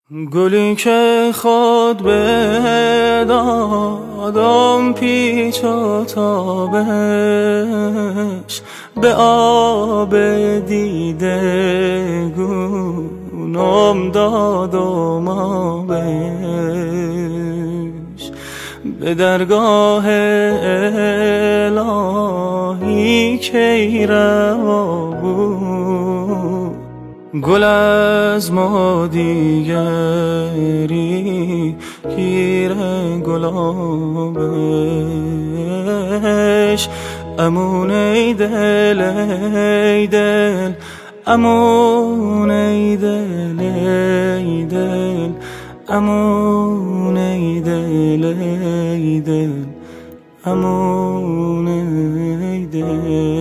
گلی که خود بدادم پیچ و تابش به آب دیده گونم دادم آبش به درگاه الهی که روا بود گل از ما دیگری گیر گلابش امون ای دل ای دل امون ای دل ای دل امون ای دل ای دل امون ای دل